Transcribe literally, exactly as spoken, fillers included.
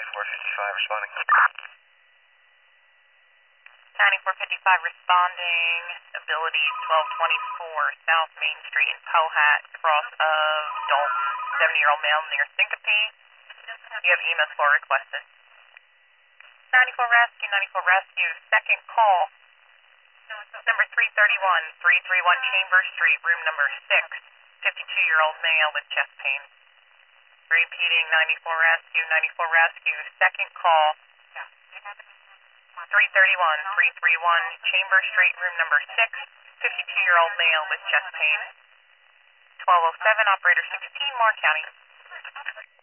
ninety-four fifty-five responding. ninety-four fifty-five responding, ability twelve twenty-four South Main Street in Pohat, cross of Dalton, seventy-year-old male near Syncope. You have E M S four requested. ninety-four Rescue, ninety-four Rescue, second call, number three thirty-one, three thirty-one Chambers Street, room number six, fifty-two-year-old male with chest pain. Repeating, ninety-four Rescue, ninety-four Rescue, second call, three thirty-one, three thirty-one Chambers Street, room number six, fifty-two-year-old male with chest pain. twelve oh seven, operator sixteen, Moore County.